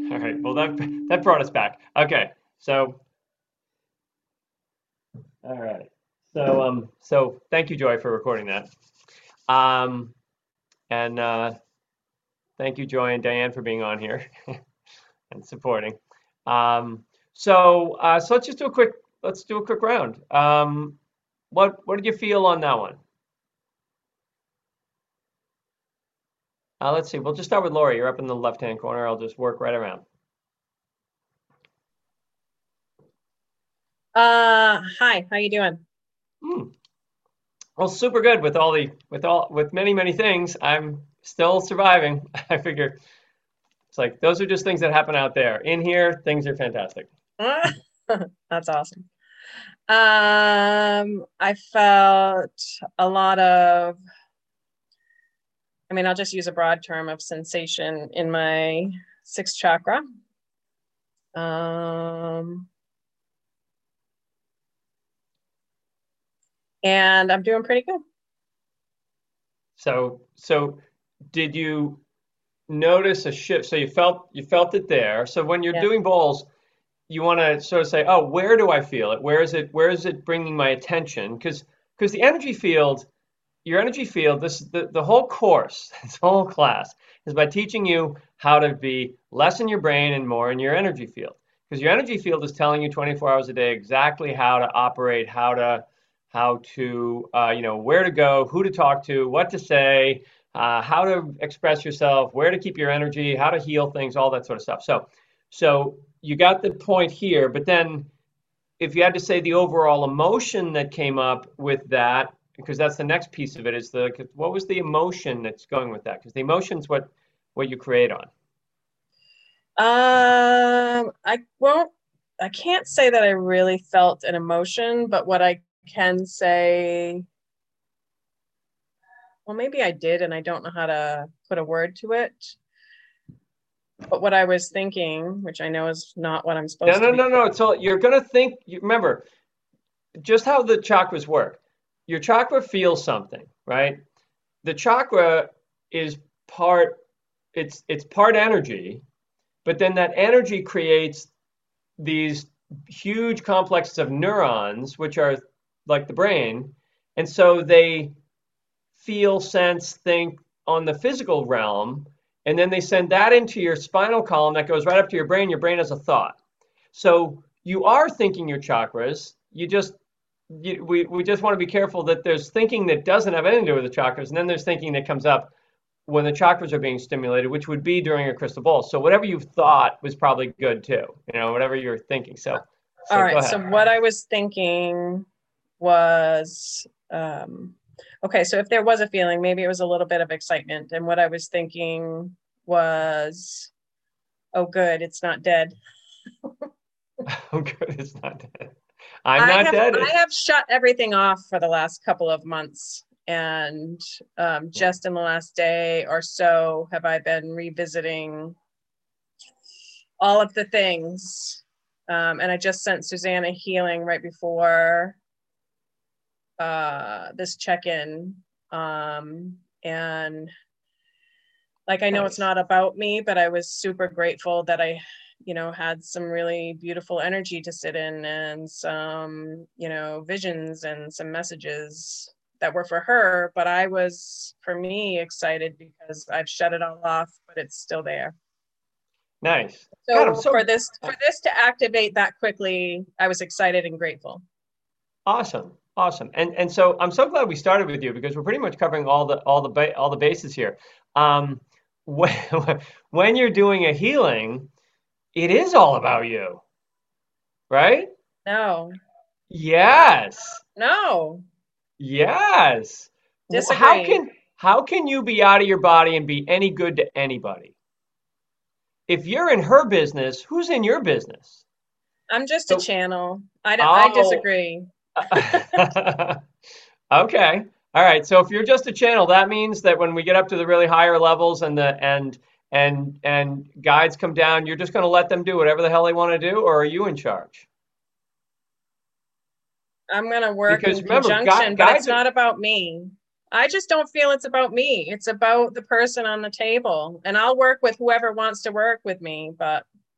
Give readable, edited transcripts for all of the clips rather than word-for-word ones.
All right. Well, that brought us back. Okay. So, all right. So thank you, Joy, for recording that. Um, and thank you, Joy and Diane, for being on here and supporting. So let's just do a quick round. What did you feel on that one? Let's see. We'll just start with Lori. You're up in the left-hand corner. I'll just work right around. Hi, how you doing? Hmm. Well, super good with many things. I'm still surviving. I figure it's like those are just things that happen out there. In here, things are fantastic. That's awesome. I felt a lot of, I'll just use a broad term of sensation in my sixth chakra. And I'm doing pretty good. So did you notice a shift? So you felt it there. So when you're Yeah. doing bowls, you want to sort of say, oh, where do I feel it? Where is it bringing my attention? Because the energy field, your energy field, the whole course, this whole class is by teaching you how to be less in your brain and more in your energy field. Because your energy field is telling you 24 hours a day exactly how to operate, how to where to go, who to talk to, what to say, how to express yourself, where to keep your energy, how to heal things, all that sort of stuff. So you got the point here, but then if you had to say the overall emotion that came up with that, because that's the next piece of it, is what was the emotion that's going with that? Because the emotion's what you create on. I can't say that I really felt an emotion, but what I can say, well, maybe I did, and I don't know how to put a word to it. But what I was thinking, which I know is not what I'm No, supposed to no, be. no, no. So you're gonna think. Remember just how the chakras work. Your chakra feels something, right? The chakra is part. It's part energy, but then that energy creates these huge complexes of neurons, which are like the brain, and so they feel, sense, think on the physical realm, and then they send that into your spinal column that goes right up to your brain. Your brain has a thought. So you are thinking your chakras. We just want to be careful that there's thinking that doesn't have anything to do with the chakras, and then there's thinking that comes up when the chakras are being stimulated, which would be during a crystal ball. So whatever you thought was probably good too. Whatever you're thinking. So All so go right. So ahead. what I was thinking was, okay, so if there was a feeling, maybe it was a little bit of excitement. And what I was thinking was, oh, good, it's not dead. Oh, good. It's not dead. I'm not I dead. have shut everything off for the last couple of months. And Yeah. just in the last day or so have I been revisiting all of the things. And I just sent Susanna healing right before this check-in. And like, I know it's Nice. not about me, but I was super grateful that I, had some really beautiful energy to sit in and some, visions and some messages that were for her. But I was, for me, excited because I've shut it all off, but it's still there. Nice. God, I'm So for so this to activate that quickly, I was excited and grateful. awesome. Awesome. And so I'm so glad we started with you because we're pretty much covering all the bases here. Um, when, when you're doing a healing, it is all about you, right? No, Yes. no, Yes. How disagree. can you be out of your body and be any good to anybody? If you're in her business, who's in your business? I'm just a So, channel. I oh, disagree. okay. All right. So if you're just a channel, that means that when we get up to the really higher levels and guides come down, you're just going to let them do whatever the hell they want to do, or are you in charge? I'm going to work Because in remember, conjunction, but it's guides are not about me. I just don't feel it's about me. It's about the person on the table. And I'll work with whoever wants to work with me, but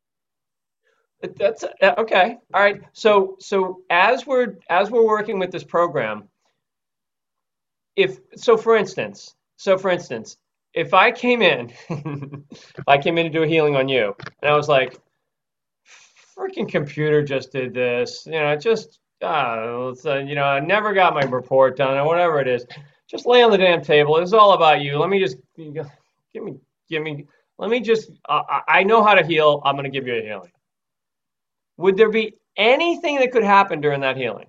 That's okay. All right. So as we're working with this program, if so for instance, if I came in, if I came in to do a healing on you, and I was like, freaking computer just did this, just I never got my report done or whatever it is. Just lay on the damn table. It's all about you. Let me just give me give me. Let me just. I know how to heal. I'm going to give you a healing. Would there be anything that could happen during that healing?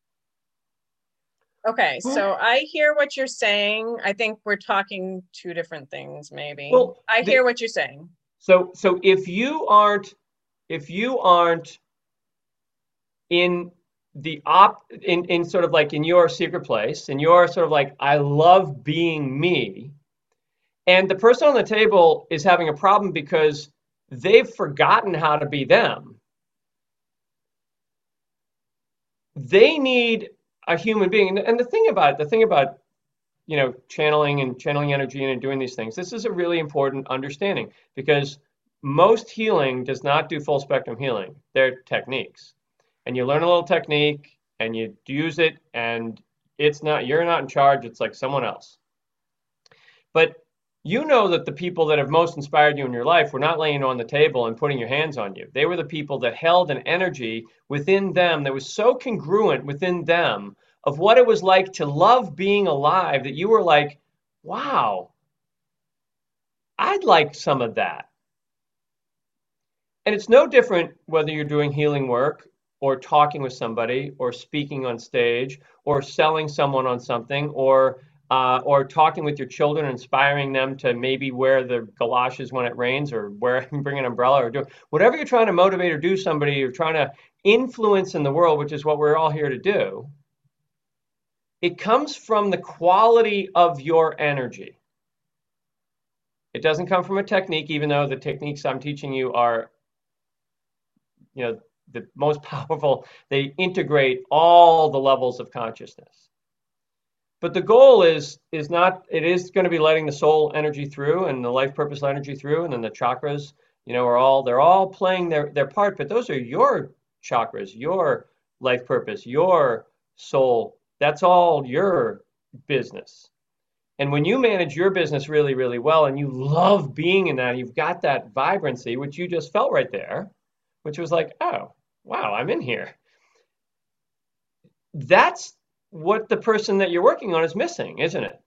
Okay, Who? so I hear what you're saying. I think we're talking two different things, maybe. Well, I hear what you're saying. so if you aren't in in sort of like in your secret place, and you're sort of like, I love being me, and the person on the table is having a problem because they've forgotten how to be them. They need a human being. And the thing about channeling and channeling energy and doing these things, this is a really important understanding, because most healing does not do full spectrum healing. They're techniques, and you learn a little technique and you use it, and you're not in charge. It's like someone else. But you know that the people that have most inspired you in your life were not laying on the table and putting your hands on you. They were the people that held an energy within them that was so congruent within them of what it was like to love being alive, that you were like, wow, I'd like some of that. And it's no different whether you're doing healing work or talking with somebody or speaking on stage or selling someone on something, or talking with your children, inspiring them to maybe wear the galoshes when it rains, or bring an umbrella, or do whatever you're trying to motivate or do somebody you're trying to influence in the world, which is what we're all here to do. It comes from the quality of your energy. It doesn't come from a technique, even though the techniques I'm teaching you are, the most powerful. They integrate all the levels of consciousness. But the goal is not, it is going to be letting the soul energy through and the life purpose energy through, and then the chakras, they're all playing their part, but those are your chakras, your life purpose, your soul. That's all your business. And when you manage your business really, really well, and you love being in that, you've got that vibrancy, which you just felt right there, which was like, oh, wow, I'm in here. That's what the person that you're working on is missing, isn't it?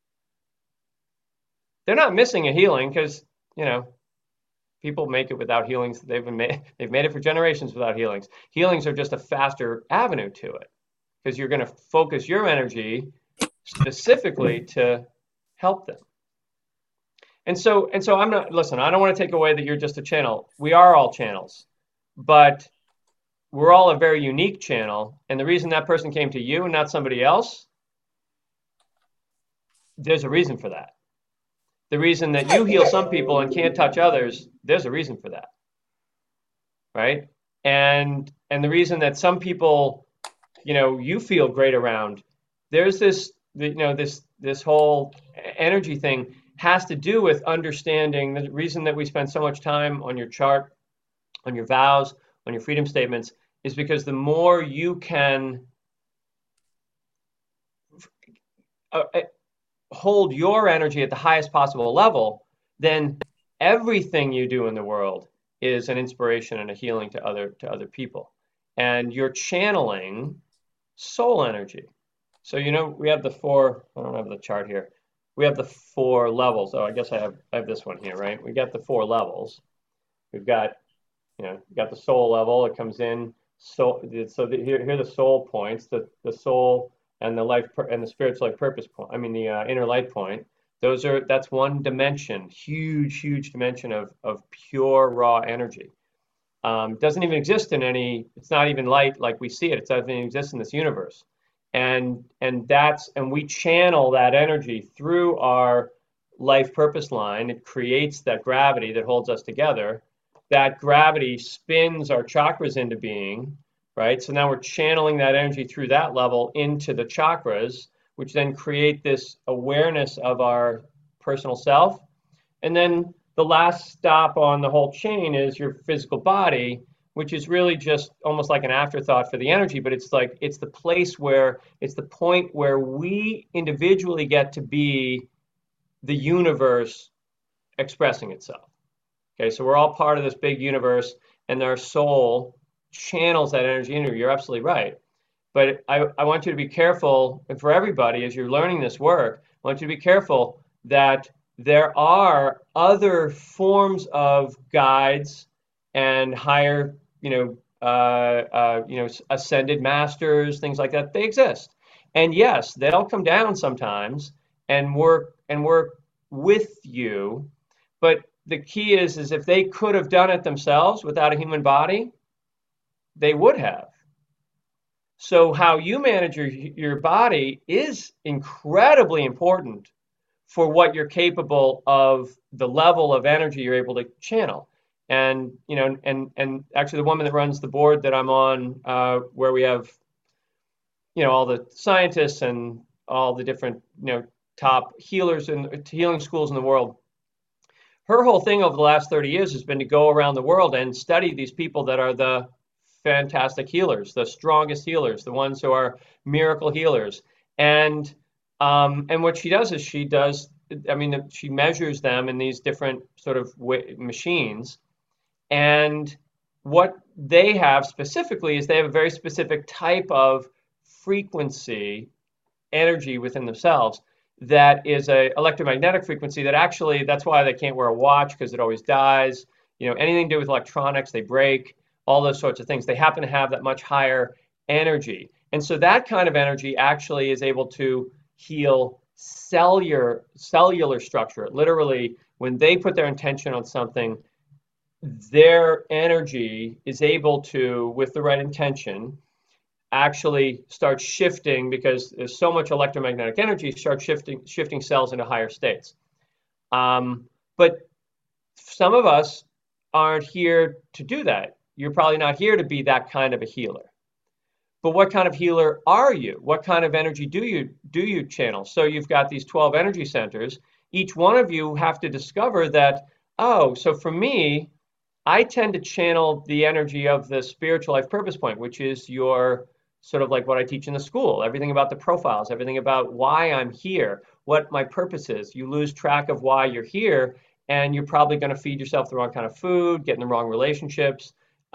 They're not missing a healing, because, you know, people make it without healings. They've made it for generations without healings. Healings are just a faster avenue to it, because you're going to focus your energy specifically to help them. And so I'm not, listen, I don't want to take away that you're just a channel. We are all channels, but we're all a very unique channel. And the reason that person came to you and not somebody else, there's a reason for that. The reason that you heal some people and can't touch others, there's a reason for that, right? And the reason that some people, you feel great around, there's this whole energy thing has to do with understanding. The reason that we spend so much time on your chart, on your vows, on your freedom statements, is because the more you can hold your energy at the highest possible level, then everything you do in the world is an inspiration and a healing to other people. And you're channeling soul energy. So we have the four, I don't have the chart here. We have the four levels. Oh, I guess I have this one here, right? We got the four levels. We've got, you got the soul level. It comes in. Here are the soul points. The soul and the life and the spiritual life purpose point. I mean, the inner light point. That's one dimension, huge dimension of pure raw energy. Doesn't even exist in any. It's not even light like we see it. It doesn't even exist in this universe. And we channel that energy through our life purpose line. It creates that gravity that holds us together. That gravity spins our chakras into being, right? So now we're channeling that energy through that level into the chakras, which then create this awareness of our personal self. And then the last stop on the whole chain is your physical body, which is really just almost like an afterthought for the energy, but it's like it's the place where it's the point where we individually get to be the universe expressing itself. Okay, so we're all part of this big universe, and our soul channels that energy into you. You're absolutely right. But I want you to be careful, and for everybody, as you're learning this work, I want you to be careful that there are other forms of guides and higher, ascended masters, things like that. They exist, and yes, they'll come down sometimes and work with you. But the key is if they could have done it themselves without a human body, they would have. So how you manage your body is incredibly important for what you're capable of, the level of energy you're able to channel. And actually the woman that runs the board that I'm on, where we have, all the scientists and all the different, top healers and healing schools in the world, her whole thing over the last 30 years has been to go around the world and study these people that are the fantastic healers, the strongest healers, the ones who are miracle healers. And what she does is she measures them in these different sort of machines. And what they have specifically is they have a very specific type of frequency energy within themselves that is a electromagnetic frequency that actually, that's why they can't wear a watch because it always dies. Anything to do with electronics, they break, all those sorts of things. They happen to have that much higher energy. And so that kind of energy actually is able to heal cellular structure. Literally, when they put their intention on something, their energy is able to, with the right intention, actually start shifting, because there's so much electromagnetic energy, start shifting cells into higher states. But some of us aren't here to do that. You're probably not here to be that kind of a healer. But what kind of healer are you? What kind of energy do you channel? So you've got these 12 energy centers. Each one of you have to discover that, oh, so for me, I tend to channel the energy of the spiritual life purpose point, which is your sort of like what I teach in the school, everything about the profiles, everything about why I'm here, what my purpose is. You lose track of why you're here, and you're probably going to feed yourself the wrong kind of food, get in the wrong relationships,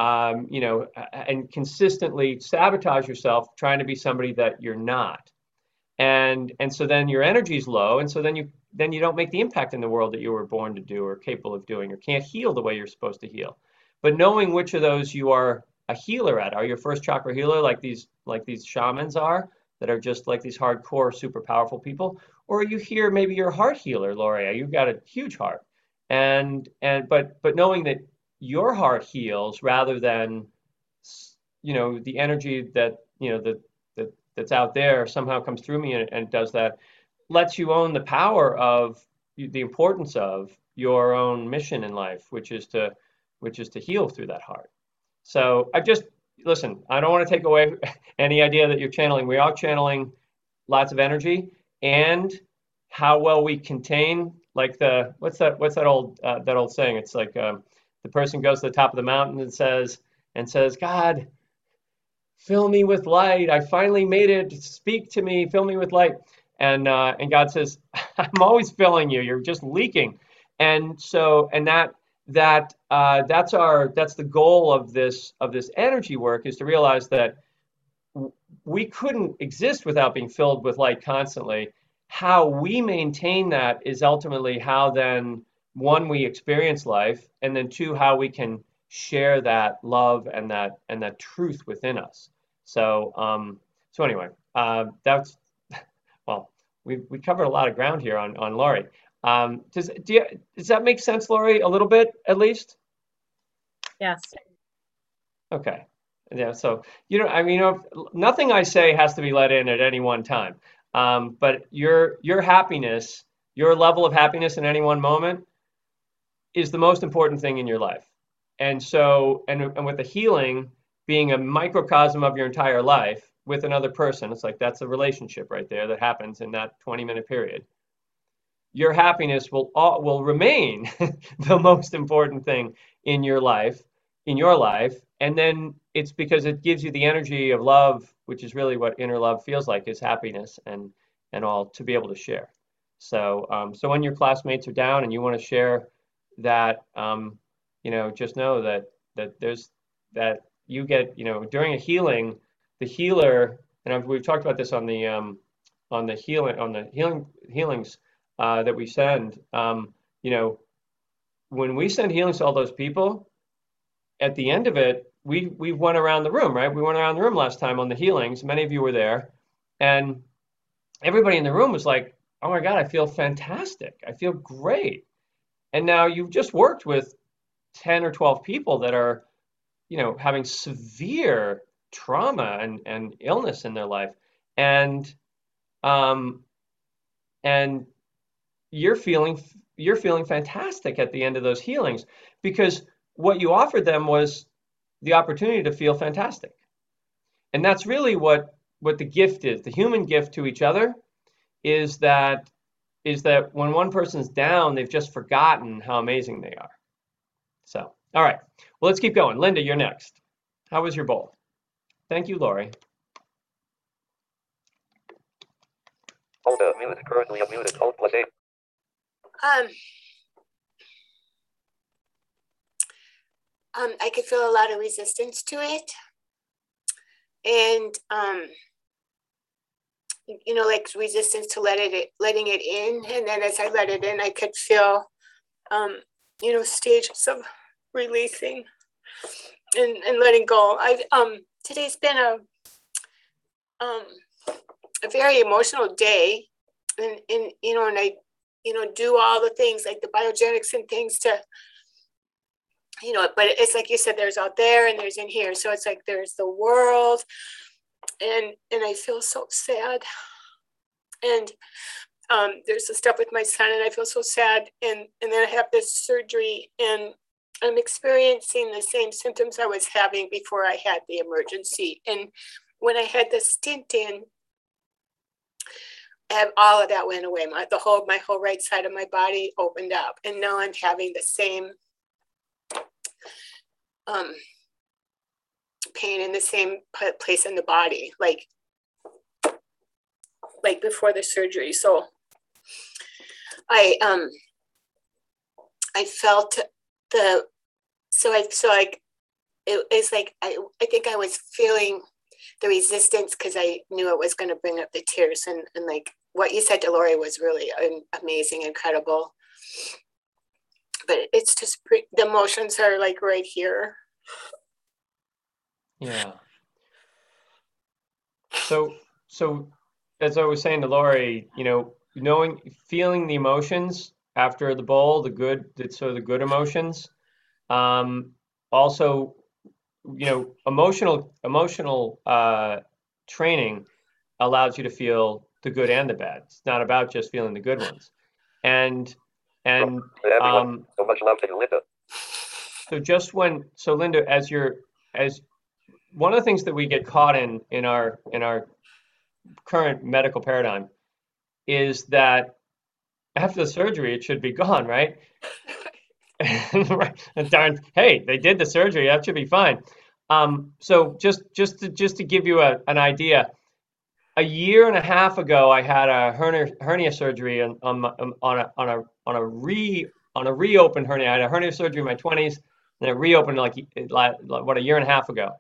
and consistently sabotage yourself trying to be somebody that you're not. And so then your energy is low, and so then you don't make the impact in the world that you were born to do or capable of doing, or can't heal the way you're supposed to heal. But knowing which of those you are a healer at, are you a first chakra healer like these shamans are, that are just like these hardcore super powerful people, or are you here, maybe you're a heart healer, Loria, you've got a huge heart, but knowing that your heart heals rather than the energy that that's out there somehow comes through me and does that, lets you own the power of the importance of your own mission in life, which is to heal through that heart. So listen, I don't want to take away any idea that you're channeling. We are channeling lots of energy, and how well we contain, like what's that old saying? It's like the person goes to the top of the mountain and says, God, fill me with light. I finally made it. Speak to me. Fill me with light. And God says, I'm always filling you. You're just leaking. And so, that's the goal of this energy work, is to realize that we couldn't exist without being filled with light constantly. How we maintain that is ultimately how then, one, we experience life, and then two, how we can share that love and that truth within us. So anyway, that's, well, we covered a lot of ground here on Laurie. Does that make sense, Laurie, a little bit at least? Yes. Okay. Yeah. So nothing I say has to be let in at any one time. But your happiness, your level of happiness in any one moment, is the most important thing in your life. And so, and with the healing being a microcosm of your entire life with another person, it's like that's a relationship right there that happens in that 20-minute period. Your happiness will remain the most important thing in your life, in your life, and then it's because it gives you the energy of love, which is really what inner love feels like, is happiness and all to be able to share. So so when your classmates are down and you want to share that, just know that there's that you get, during a healing, the healer, and we've talked about this on the healings that we send. You know, when we send healings to all those people, at the end of it, we went around the room, right? We went around the room last time on the healings. Many of you were there, and everybody in the room was like, "Oh my God, I feel fantastic. I feel great." And now you've just worked with 10 or 12 people that are, having severe trauma and illness in their life, and um, and you're feeling you're feeling fantastic at the end of those healings because what you offered them was the opportunity to feel fantastic. And that's really what the gift is. The human gift to each other is that when one person's down, they've just forgotten how amazing they are. So, all right. Well, let's keep going. Linda, you're next. How was your bowl? Thank you, Lori. Hold muted. Currently unmuted. Alt plus A. I could feel a lot of resistance to it. And like resistance to letting it in. And then as I let it in, I could feel stages of releasing and letting go. Today's been a very emotional day, and I do all the things like the biogenics and things to but it's like you said, there's out there and there's in here, so it's like there's the world, and I feel so sad, and there's the stuff with my son, and I feel so sad, and then I have this surgery, and I'm experiencing the same symptoms I was having before I had the emergency. And when I had the stint in, all of that went away. My whole right side of my body opened up, and now I'm having the same pain in the same place in the body, like before the surgery. So I felt it was like I think I was feeling the resistance because I knew it was going to bring up the tears, and like what you said to Lori was really amazing, incredible. But it's just the emotions are like right here. Yeah. So as I was saying to Lori, feeling the emotions after the bowl, the good emotions. Also, emotional training allows you to feel the good and the bad. It's not about just feeling the good ones. And so much love to you, Linda. So Linda, as one of the things that we get caught in our current medical paradigm is that after the surgery it should be gone, right? And darn, hey, they did the surgery, that should be fine. So just to give you an idea, a year and a half ago, I had a hernia surgery on a reopened hernia. I had a hernia surgery in my 20s, and it reopened like a year and a half ago.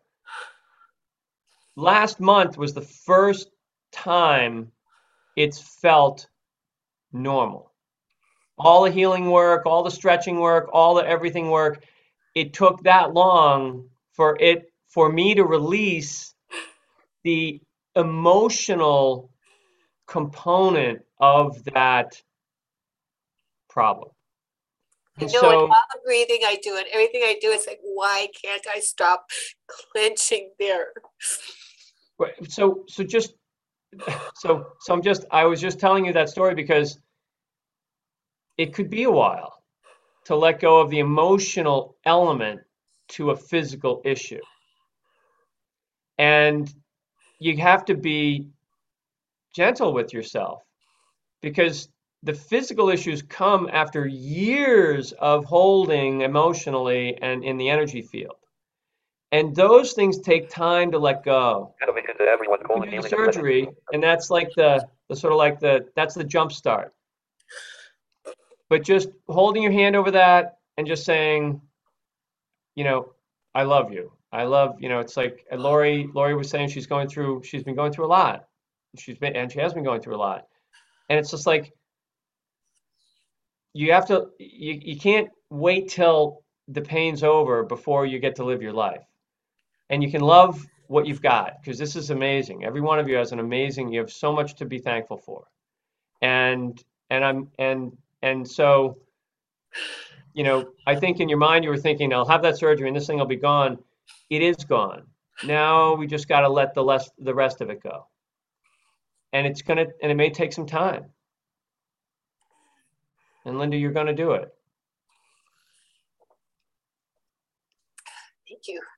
Last month was the first time it's felt normal. All the healing work, all the stretching work, all the everything work, it took that long for me to release the emotional component of that problem. And all the breathing I do and everything I do is like, why can't I stop clenching there? Right. I was just telling you that story because it could be a while to let go of the emotional element to a physical issue. And you have to be gentle with yourself because the physical issues come after years of holding emotionally and in the energy field. And those things take time to let go. Innovation to everyone. You Colon can do the healing and surgery, and that's like the sort of like that's the jump start. But just holding your hand over that and just saying, you know, I love you. I love, it's like Lori was saying she's been going through a lot. She has been going through a lot. And it's just like you can't wait till the pain's over before you get to live your life. And you can love what you've got because this is amazing. Every one of you has you have so much to be thankful for. And and I'm and so, I think in your mind you were thinking, I'll have that surgery and this thing will be gone. It is gone. Now we just got to let the rest of it go. And it may take some time. And Linda, you're gonna do it. Thank you.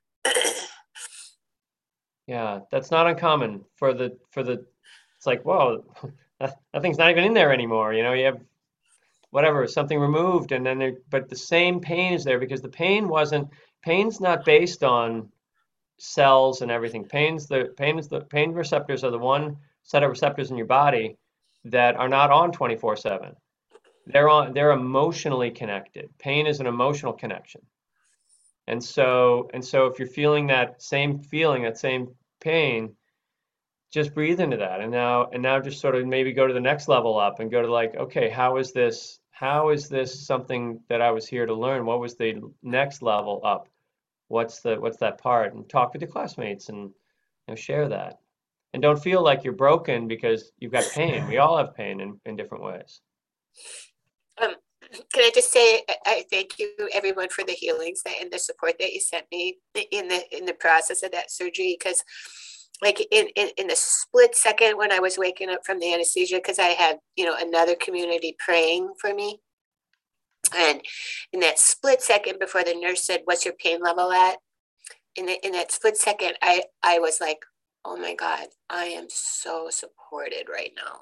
Yeah, that's not uncommon it's like, whoa, that thing's not even in there anymore. You have whatever, something removed, and then but the same pain is there because pain's not based on cells and everything. Pain receptors are the one set of receptors in your body that are not on 24/7. They're emotionally connected. Pain is an emotional connection. And so if you're feeling that same pain, just breathe into that. And now just sort of maybe go to the next level up and go to like, okay, how is this something that I was here to learn? What was the next level up? What's that part? And talk with your classmates and share that. And don't feel like you're broken because you've got pain. We all have pain in different ways. Can I just say I thank you everyone for the healings and the support that you sent me in the process of that surgery, because like in the split second when I was waking up from the anesthesia, because I had another community praying for me, and in that split second before the nurse said, "What's your pain level at?" in that split second, I was like, oh my God, I am so supported right now.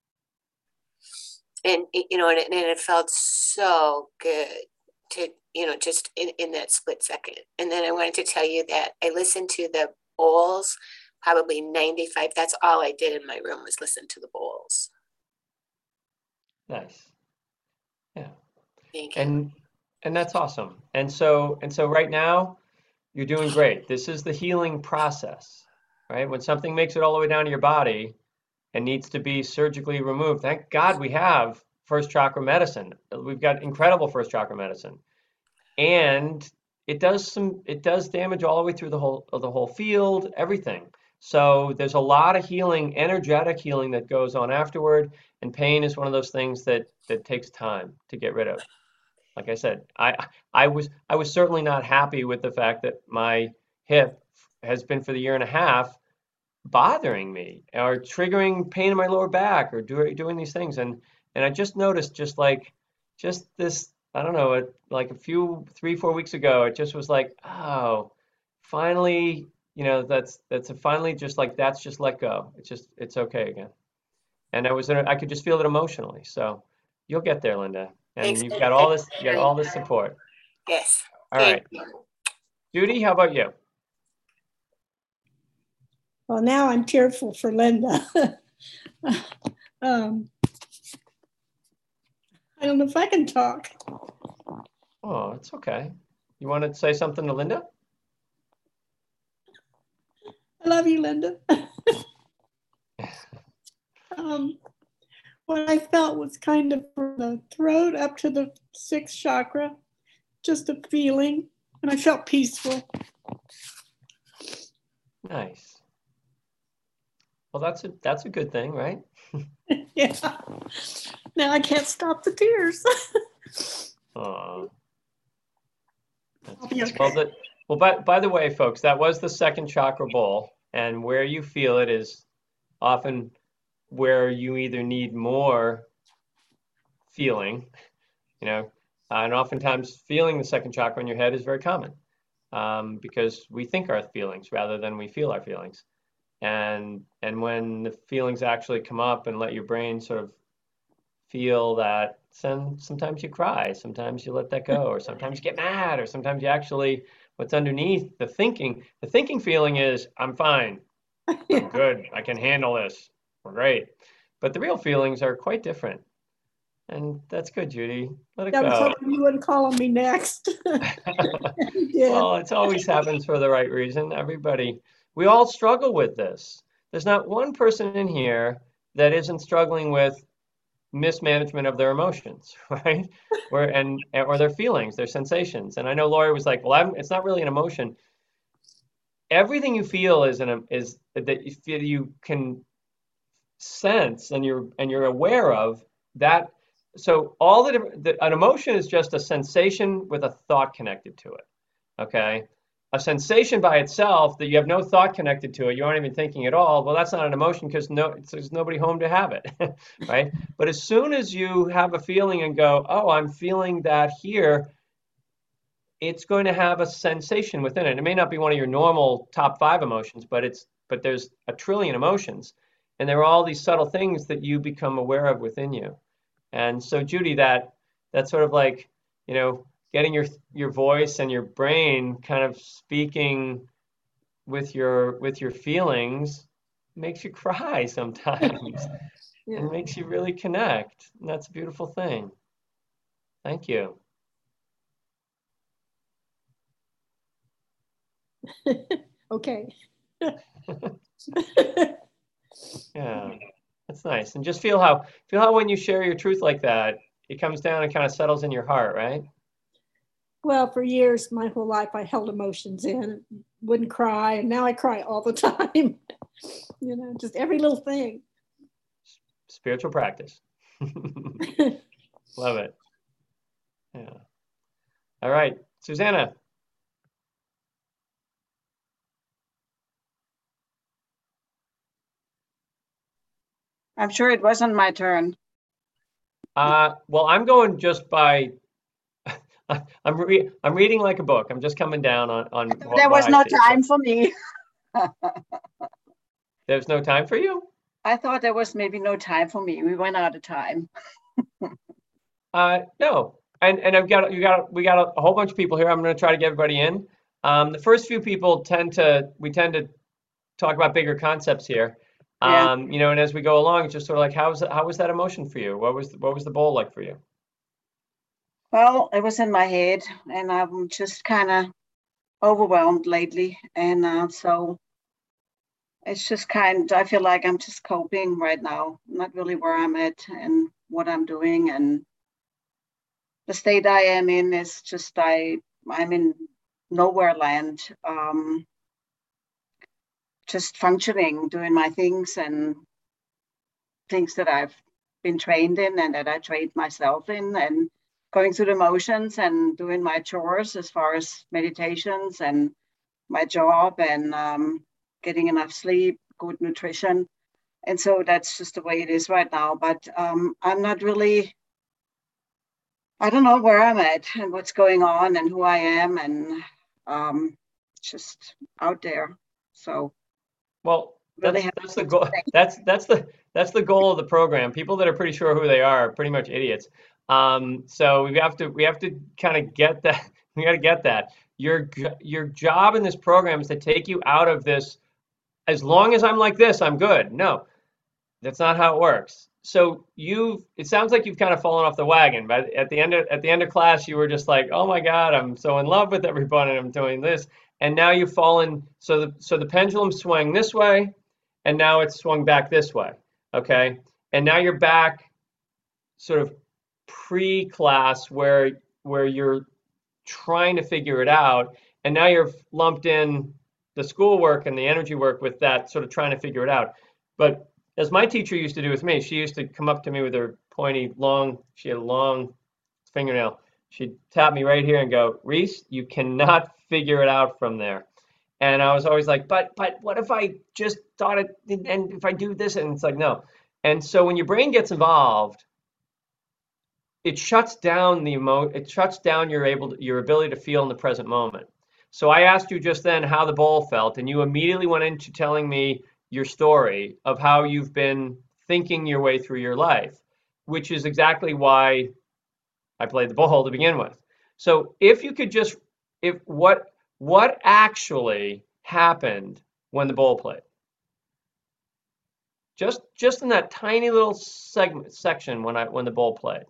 And it felt so good to just in that split second. And then I wanted to tell you that I listened to the bowls probably 95. That's all I did in my room was listen to the bowls. Nice. Yeah. Thank you. And that's awesome. And so right now you're doing great. This is the healing process, right? When something makes it all the way down to your body and needs to be surgically removed, thank God we have first chakra medicine. We've got incredible first chakra medicine. And it does damage all the way through the whole field, everything. So there's a lot of healing, energetic healing that goes on afterward, and pain is one of those things that takes time to get rid of. Like I said, I was certainly not happy with the fact that my hip has been for the year and a half bothering me or triggering pain in my lower back or doing these things. And I just noticed just this, I don't know, like 3-4 weeks ago, it just was like, oh, finally, finally just like that's just let go. It's okay again. And I could just feel it emotionally. So you'll get there, Linda. And Thanks. you got all this support. Yes. All right. Judy, how about you? Well, now I'm tearful for Linda. I don't know if I can talk. Oh, it's okay. You want to say something to Linda? I love you, Linda. What I felt was kind of from the throat up to the 6th chakra, just a feeling, and I felt peaceful. Nice. Well, that's a good thing, right? Yeah. Now I can't stop the tears. Oh. I'll be okay. Well, by the way, folks, that was the 2nd chakra bowl, and where you feel it is often where you either need more feeling, and oftentimes feeling the 2nd chakra in your head is very common because we think our feelings rather than we feel our feelings. And when the feelings actually come up and let your brain sort of feel that sometimes you cry, sometimes you let that go, or sometimes you get mad, or sometimes you actually, what's underneath the thinking feeling is, I'm fine, I'm good, I can handle this, we're great. But the real feelings are quite different. And that's good, Judy. Let it I was go. hoping you wouldn't call on me next. You did. Well, it's always happens for the right reason. Everybody, we all struggle with this. There's not one person in here that isn't struggling with mismanagement of their emotions, right? Or their feelings, their sensations. And I know Lori was like, "Well, it's not really an emotion. Everything you feel is that you feel you can sense and you're aware of that. So all an emotion is just a sensation with a thought connected to it. Okay. A sensation by itself that you have no thought connected to it, you aren't even thinking at all. Well, that's not an emotion because there's nobody home to have it, right? But as soon as you have a feeling and go, oh, I'm feeling that here, it's going to have a sensation within it. It may not be one of your normal top 5 emotions, but there's a trillion emotions, and there are all these subtle things that you become aware of within you. And so, Judy, that's sort of like, getting your voice and your brain kind of speaking with your feelings makes you cry sometimes Yeah. and makes you really connect. And that's a beautiful thing. Thank you. Okay. Yeah, that's nice. And just feel how when you share your truth like that, it comes down and kind of settles in your heart, right? Well, for years, my whole life, I held emotions in, wouldn't cry, and now I cry all the time. Just every little thing. Spiritual practice. Love it. Yeah. All right, Susanna. I'm sure it wasn't my turn. Well, I'm going just by. I'm reading like a book. I'm just coming down on There what was I no see. time for me. There's no time for you? I thought there was maybe no time for me. We went out of time. No. And we got a whole bunch of people here. I'm going to try to get everybody in. The first few people tend to talk about bigger concepts here. Yeah. And as we go along, it's just sort of like, how was that emotion for you? What was the bowl like for you? Well, it was in my head, and I'm just kind of overwhelmed lately, and so it's just I feel like I'm just coping right now, not really where I'm at and what I'm doing, and the state I am in is just I'm in nowhere land, just functioning, doing my things and things that I've been trained in and that I trained myself in, and going through the motions and doing my chores as far as meditations and my job and getting enough sleep, good nutrition. And so that's just the way it is right now. But I'm not really, I don't know where I'm at and what's going on and who I am, and just out there. So Well, really that's the goal. That's the goal of the program. People that are pretty sure who they are pretty much idiots. So we have to kind of get that. We got to get that. Your job in this program is to take you out of this. As long as I'm like this, I'm good. No, that's not how it works. So it sounds like you've kind of fallen off the wagon. But at the end of class, you were just like, oh my God, I'm so in love with everybody, and I'm doing this. And now you've fallen. So the pendulum swung this way, and now it's swung back this way. Okay, and now you're back, sort of pre-class where you're trying to figure it out, and now you're lumped in the schoolwork and the energy work with that sort of trying to figure it out. But as my teacher used to do with me, she used to come up to me with her she had a long fingernail. She'd tap me right here and go, Reese, you cannot figure it out from there. And I was always like, but what if I just thought it, and if I do this, and it's like, no. And so when your brain gets involved, it shuts down your ability to feel in the present moment. So I asked you just then how the bowl felt, and you immediately went into telling me your story of how you've been thinking your way through your life. which is exactly why I played the bowl to begin with. So if you could just, if what actually happened when the bowl played? Just in that tiny little section when the bowl played.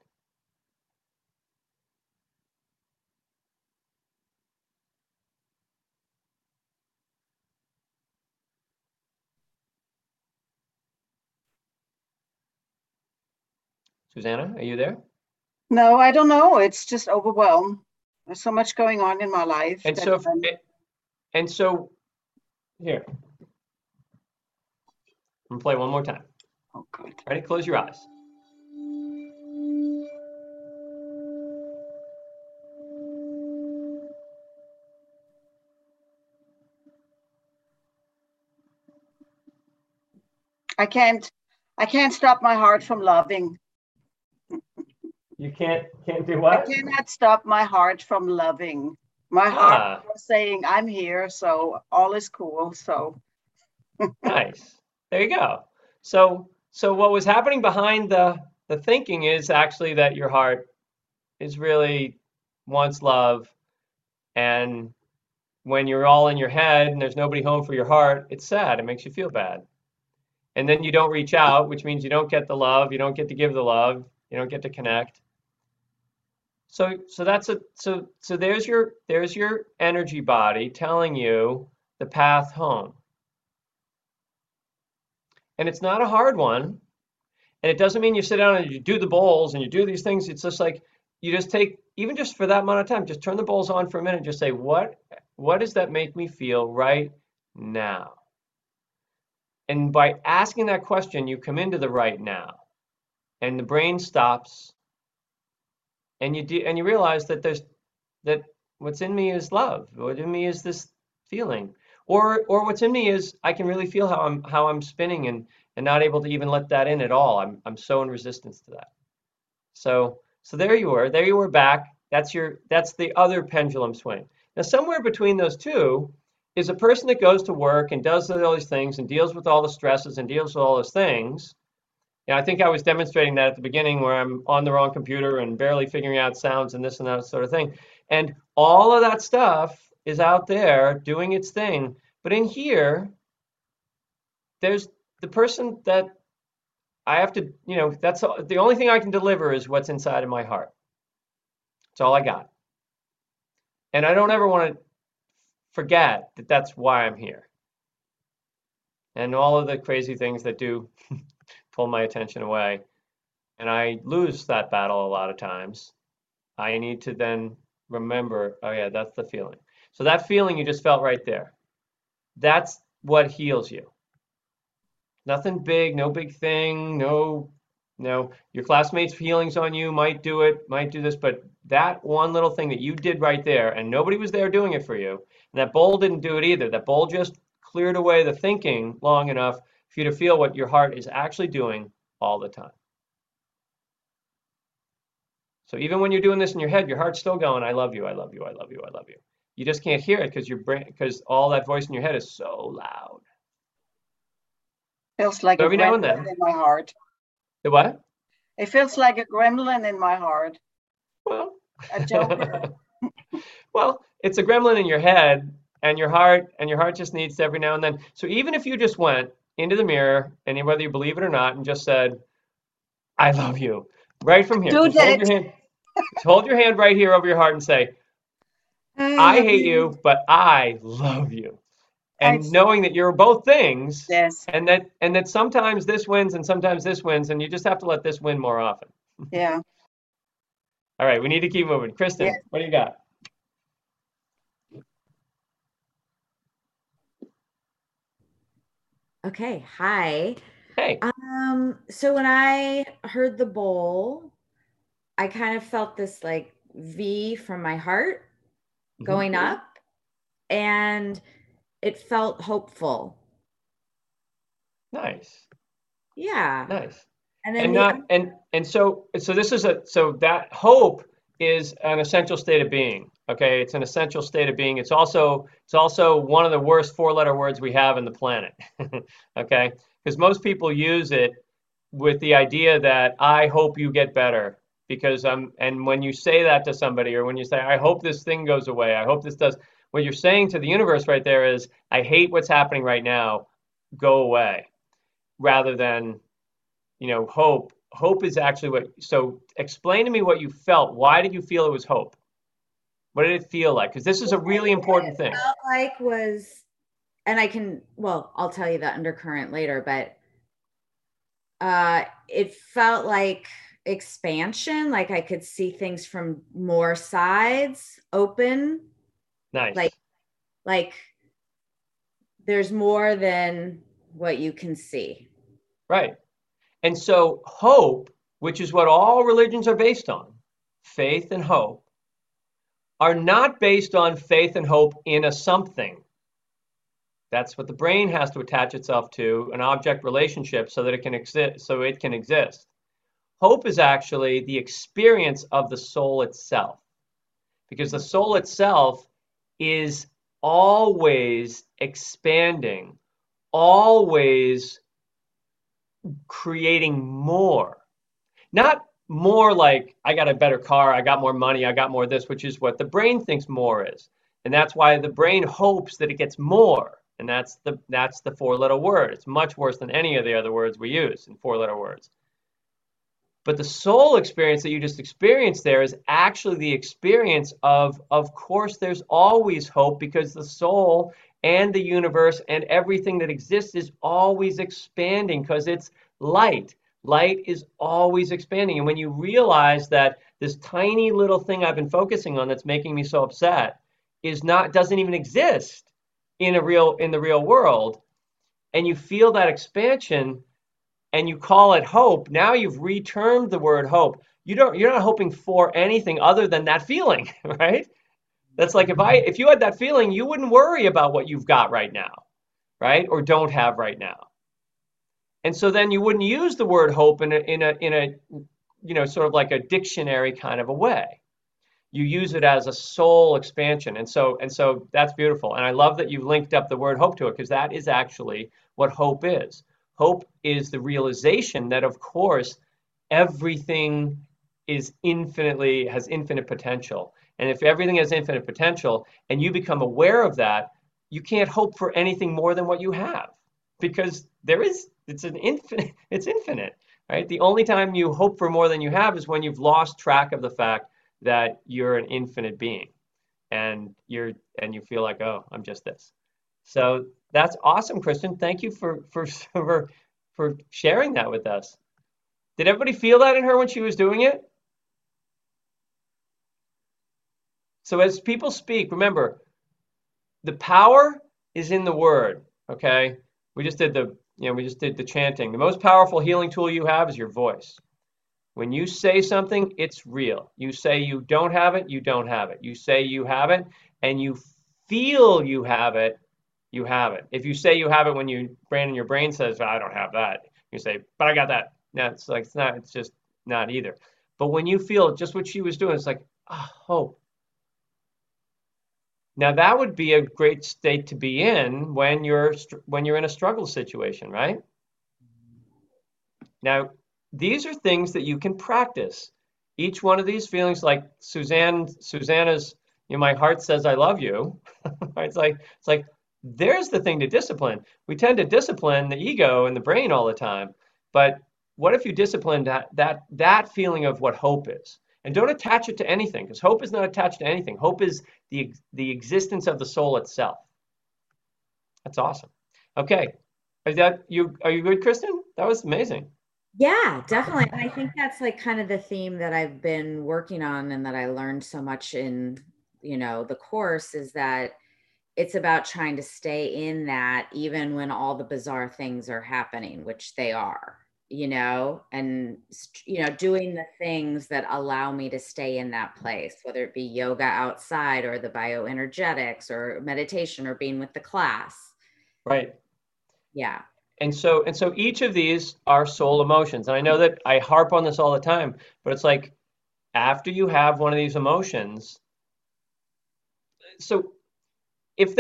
Susanna, are you there? No, I don't know. It's just overwhelmed. There's so much going on in my life. And that, so, and so, here, I'm gonna play one more time. oh, good. Ready? Close your eyes. I can't stop my heart from loving. You can't do I what? cannot stop my heart from loving. My heart was saying, I'm here, so all is cool. So Nice. There you go. So what was happening behind the thinking is actually that your heart is really wants love, and when you're all in your head and there's nobody home for your heart, it's sad. It makes you feel bad. And then you don't reach out, which means you don't get the love, you don't get to give the love, you don't get to connect. So there's your energy body telling you the path home. And it's not a hard one. And it doesn't mean you sit down and you do the bowls and you do these things. It's just like you just take, even just for that amount of time, just turn the bowls on for a minute and just say, what does that make me feel right now? And by asking that question, you come into the right now. And the brain stops, and you realize that what's in me is love. What in me is this feeling. Or what's in me is I can really feel how I'm spinning and not able to even let that in at all. I'm so in resistance to that. So there you were back. That's the other pendulum swing. Now somewhere between those two is a person that goes to work and does all these things and deals with all the stresses and deals with all those things. And I think I was demonstrating that at the beginning where I'm on the wrong computer and barely figuring out sounds and this and that sort of thing. And all of that stuff is out there doing its thing. But in here, there's the person that I have to, that's the only thing I can deliver is what's inside of my heart. That's all I got. And I don't ever want to forget that that's why I'm here. And all of the crazy things that do pull my attention away. And I lose that battle a lot of times. I need to then remember, oh yeah, that's the feeling. So that feeling you just felt right there, that's what heals you. Nothing big, no big thing, no, your classmates' feelings on you might do it, might do this, but that one little thing that you did right there, and nobody was there doing it for you, and that bowl didn't do it either. That bowl just cleared away the thinking long enough for you to feel what your heart is actually doing all the time. So even when you're doing this in your head, your heart's still going, I love you, I love you, I love you, I love you. You just can't hear it because all that voice in your head is so loud. Feels like so a every now and gremlin then, in my heart. The what? It feels like a gremlin in my heart. Well, A joker. well, it's a gremlin in your head, and your heart just needs to every now and then. So even if you just went into the mirror, and whether you believe it or not, and just said, I love you, right from here. Just hold your hand right here over your heart and say, I hate you, but I love you. And knowing that you're both things, yes, and that sometimes this wins and sometimes this wins, and you just have to let this win more often. Yeah. All right, we need to keep moving. Kristen, yeah. What do you got? Okay, hi. Hey. So when I heard the bowl, I kind of felt this like V from my heart going up, and it felt hopeful. Nice. Yeah. Nice. And then so this is so that hope is an essential state of being. Okay, it's an essential state of being. It's also one of the worst 4-letter words we have in the planet. Okay, because most people use it with the idea that I hope you get better because and when you say that to somebody, or when you say, I hope this thing goes away, I hope this does, what you're saying to the universe right there is, I hate what's happening right now, go away, rather than, hope. Hope is actually so explain to me what you felt. Why did you feel it was hope? What did it feel like? Because this is a really important thing. Felt like was, and I'll tell you the undercurrent later, but it felt like expansion, like I could see things from more sides, open. Nice. Like there's more than what you can see. Right. And so hope, which is what all religions are based on, faith and hope, are not based on faith and hope in a something. That's what the brain has to attach itself to, an object relationship, so that it can exist. Hope is actually the experience of the soul itself, because the soul itself is always expanding, always creating more. Not more like I got a better car, I got more money, I got more this, which is what the brain thinks more is. And that's why the brain hopes that it gets more. And that's the four-letter word. It's much worse than any of the other words we use in four-letter words. But the soul experience that you just experienced there is actually the experience of course, there's always hope, because the soul and the universe and everything that exists is always expanding, because it's light. Light is always expanding. And when you realize that this tiny little thing I've been focusing on that's making me so upset doesn't even exist in the real world, and you feel that expansion and you call it hope, now you've retermed the word hope. You're not hoping for anything other than that feeling, right? That's like if you had that feeling, you wouldn't worry about what you've got right now, right? Or don't have right now. And so then you wouldn't use the word hope in a sort of like a dictionary kind of a way. You use it as a soul expansion. And so that's beautiful. And I love that you linked up the word hope to it, because that is actually what hope is. Hope is the realization that, of course, everything has infinite potential. And if everything has infinite potential and you become aware of that, you can't hope for anything more than what you have, because it's infinite, right? The only time you hope for more than you have is when you've lost track of the fact that you're an infinite being, and you feel like, oh, I'm just this. So that's awesome, Kristen. Thank you for sharing that with us. Did everybody feel that in her when she was doing it? So as people speak, remember, the power is in the word. Okay, we just did the chanting. The most powerful healing tool you have is your voice. When you say something, it's real. You say you don't have it, you don't have it. You say you have it, and you feel you have it, you have it. If you say you have it when your brain says, I don't have that, you say, but I got that. No, it's just not either. But when you feel just what she was doing, it's like, hope. Now that would be a great state to be in when you're in a struggle situation, right? Now, these are things that you can practice. Each one of these feelings, like Susanna's, my heart says I love you. It's like there's the thing to discipline. We tend to discipline the ego and the brain all the time, but what if you discipline that feeling of what hope is? And don't attach it to anything, because hope is not attached to anything. Hope is the existence of the soul itself. That's awesome. Okay, are you good, Kristen? That was amazing. Yeah, definitely. And I think that's like kind of the theme that I've been working on, and that I learned so much in, the course, is that it's about trying to stay in that even when all the bizarre things are happening, which they are, and, doing the things that allow me to stay in that place, whether it be yoga outside or the bioenergetics or meditation or being with the class. Right. Yeah. And so each of these are soul emotions. And I know that I harp on this all the time, but it's like after you have one of these emotions, so if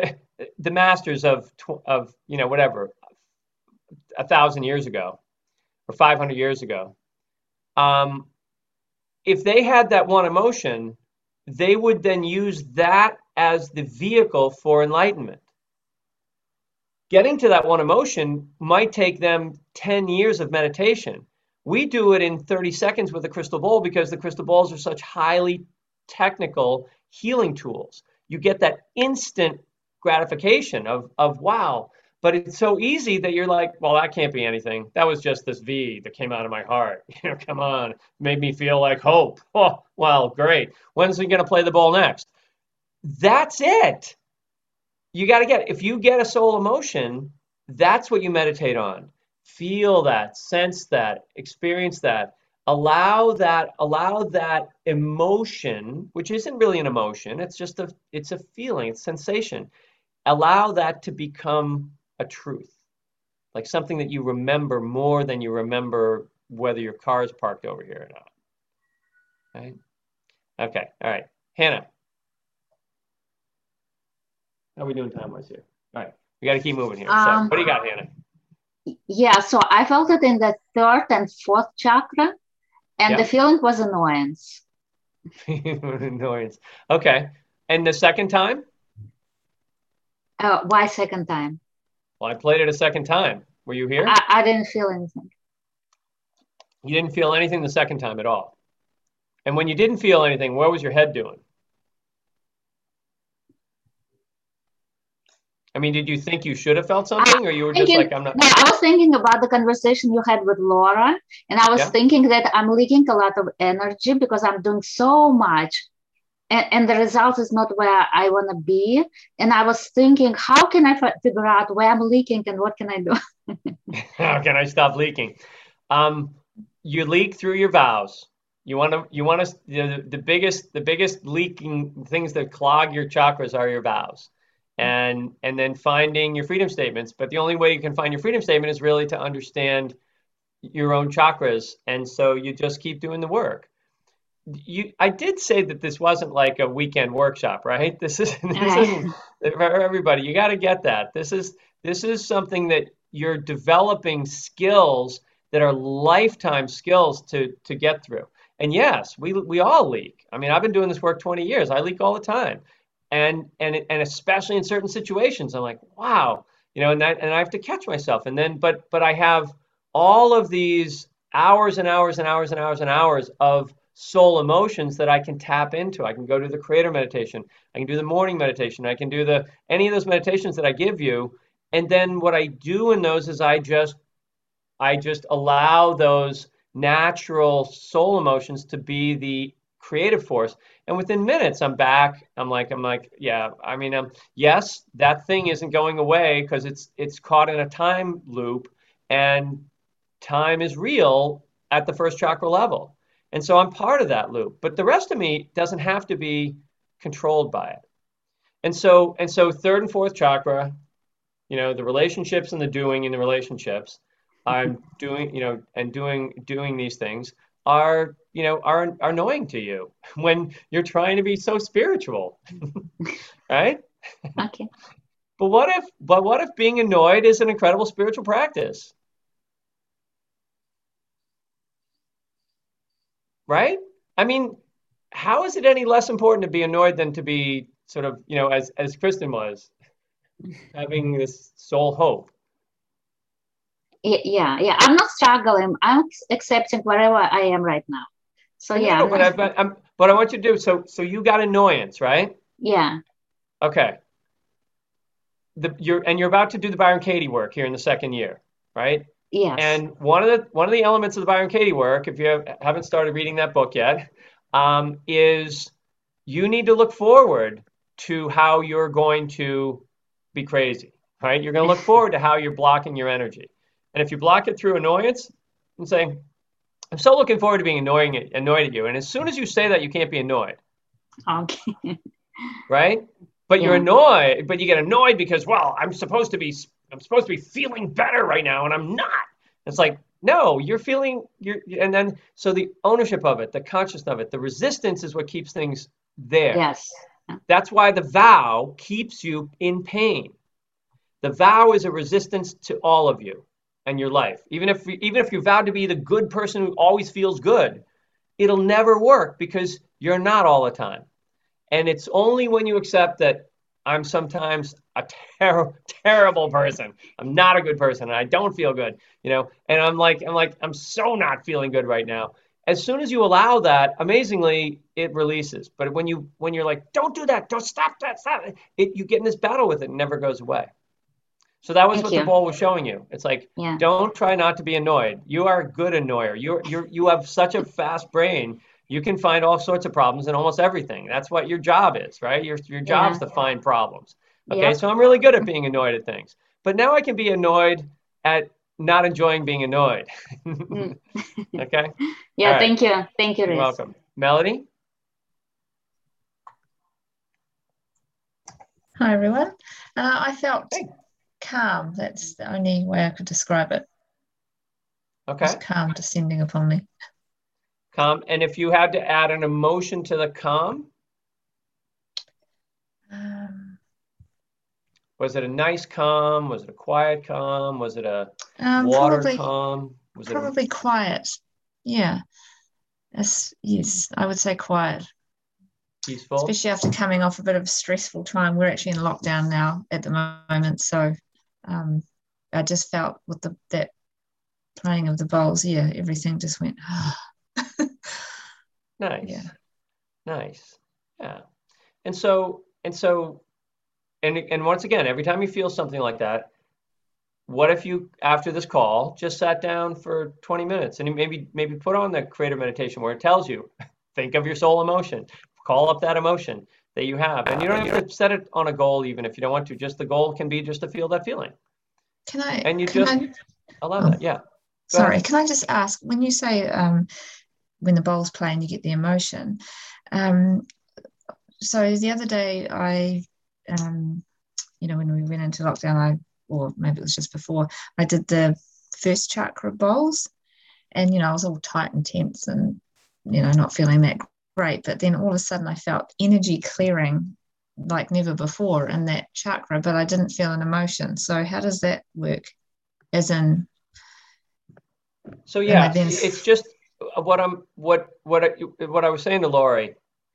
the masters of whatever 1,000 years ago, or 500 years ago, if they had that one emotion, they would then use that as the vehicle for enlightenment. Getting to that one emotion might take them 10 years of meditation. We do it in 30 seconds with a crystal ball because the crystal balls are such highly technical healing tools. You get that instant gratification of wow, but it's so easy that you're like, well, that can't be anything. That was just this V that came out of my heart. Come on, made me feel like hope. Oh, well, great. When's he going to play the ball next? That's it. You got to get, if you get a soul emotion, that's what you meditate on. Feel that, sense that, experience that. Allow that emotion, which isn't really an emotion, it's a feeling, it's sensation. Allow that to become a truth, like something that you remember more than you remember whether your car is parked over here or not. Right? Okay, all right. Hannah. How are we doing time-wise here? All right, we got to keep moving here. So what do you got, Hannah? Yeah, so I felt it in the third and fourth chakra, and the feeling was annoyance. Annoyance. Okay. And the second time? Why second time? Well, I played it a second time. Were you here? I didn't feel anything. You didn't feel anything the second time at all. And when you didn't feel anything, what was your head doing? I mean, did you think you should have felt something, or you were just like, I'm not? No, I was thinking about the conversation you had with Laura, and I was thinking that I'm leaking a lot of energy because I'm doing so much, and the result is not where I want to be. And I was thinking, how can I figure out where I'm leaking and what can I do? How can I stop leaking? You leak through your vows. You want to. The biggest leaking things that clog your chakras are your vows. And then finding your freedom statements. But the only way you can find your freedom statement is really to understand your own chakras. And so you just keep doing the work. I did say that this wasn't like a weekend workshop, right? This isn't for everybody. You got to get that. This is something that you're developing skills that are lifetime skills to get through. And yes, we all leak. I mean, I've been doing this work 20 years. I leak all the time. And especially in certain situations, I'm like, wow, and I have to catch myself. And then, but I have all of these hours and hours and hours and hours and hours of soul emotions that I can tap into. I can go to the creator meditation. I can do the morning meditation. I can do any of those meditations that I give you. And then what I do in those is I just allow those natural soul emotions to be the creative force. And within minutes, I'm back. I'm like, yeah. I mean, yes, that thing isn't going away because it's caught in a time loop, and time is real at the first chakra level. And so I'm part of that loop. But the rest of me doesn't have to be controlled by it. And so third and fourth chakra, the relationships and the doing in the relationships, I'm doing, and doing these things are annoying to you when you're trying to be so spiritual, right? Okay. But what if being annoyed is an incredible spiritual practice? Right? I mean, how is it any less important to be annoyed than to be sort of, as Kristen was, having this soul hope? Yeah. I'm not struggling. I'm accepting wherever I am right now. So yeah. But I want you to do so. You got annoyance, right? Yeah. Okay. You're about to do the Byron Katie work here in the second year, right? Yes. And one of the elements of the Byron Katie work, if you haven't started reading that book yet, is you need to look forward to how you're going to be crazy, right? You're going to look forward to how you're blocking your energy. And if you block it through annoyance and saying, I'm so looking forward to being annoyed at you. And as soon as you say that, you can't be annoyed. Okay. Right? But you're annoyed, but you get annoyed because, well, I'm supposed to be feeling better right now, and I'm not. It's like, no, and then, so the ownership of it, the consciousness of it, the resistance is what keeps things there. Yes. That's why the vow keeps you in pain. The vow is a resistance to all of you. and your life. Even if you vowed to be the good person who always feels good, it'll never work because you're not all the time. And it's only when you accept that I'm sometimes a terrible person. I'm not a good person and I don't feel good, and I'm so not feeling good right now. As soon as you allow that, amazingly, it releases. But when you're like, don't do that, don't stop that, you get in this battle with it and it never goes away. So that was Thank what you. the bowl was showing you. It's like, Yeah. don't try not to be annoyed. You are a good annoyer. You have such a fast brain. You can find all sorts of problems in almost everything. That's what your job is, right? Your job's to find problems. Okay, Yep. so I'm really good at being annoyed at things. But now I can be annoyed at not enjoying being annoyed. Okay? Yeah, All right. thank you. Thank you, You're Riz. welcome. Melody? Hi, everyone. I felt Hey. calm. That's the only way I could describe it. Okay. Just calm descending upon me. Calm. And if you had to add an emotion to the calm, was it a nice calm? Was it a quiet calm? Was it a water calm? Was probably quiet. Yeah. Yes, I would say quiet. Peaceful? Especially after coming off a bit of a stressful time. We're actually in lockdown now at the moment. So I just felt with that playing of the bowls, everything just went, Nice. Yeah. Nice. Yeah. And once again, every time you feel something like that, what if you, after this call, just sat down for 20 minutes and maybe put on the creative meditation where it tells you, think of your soul emotion, call up that emotion that you have. And you don't have to set it on a goal even if you don't want to. Just the goal can be just to feel that feeling. Allow that. Yeah. Sorry, can I just ask, when you say when the bowl's playing, you get the emotion. So the other day when we went into lockdown, or maybe it was just before, I did the first chakra bowls, and I was all tight and tense and not feeling that great. But then all of a sudden I felt energy clearing like never before in that chakra, but I didn't feel an emotion. So how does that work? As in, so yeah, it's just what I was saying to Lori.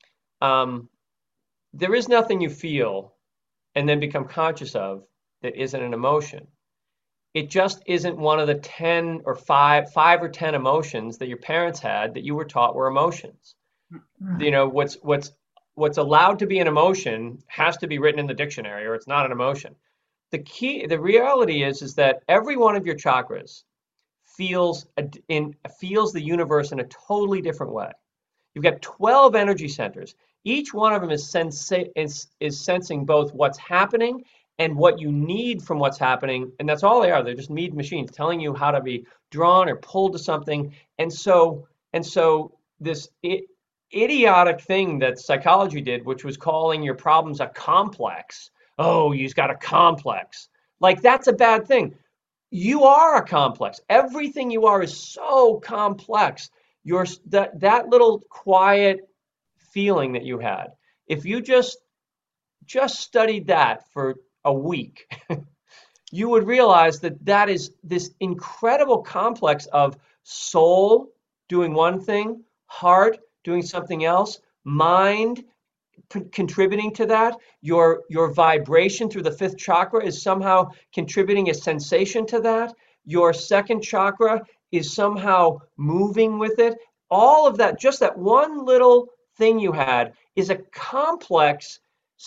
There is nothing you feel and then become conscious of that isn't an emotion. It just isn't one of the 10 or 5 or 10 emotions that your parents had that you were taught were emotions. What's allowed to be an emotion has to be written in the dictionary or it's not an emotion. The reality is that every one of your chakras feels the universe in a totally different way. You've got 12 energy centers. Each one of them is sensing both what's happening and what you need from what's happening. And that's all they are. They're just need machines telling you how to be drawn or pulled to something. And so this idiotic thing that psychology did, which was calling your problems a complex. Oh, you've got a complex. Like, that's a bad thing. You are a complex. Everything you are is so complex. That little quiet feeling that you had, if you just studied that for a week, you would realize that is this incredible complex of soul doing one thing, heart doing something else, mind contributing to that. Your vibration through the 5th chakra is somehow contributing a sensation to that. Your 2nd chakra is somehow moving with it. All of that, just that one little thing you had, is a complex,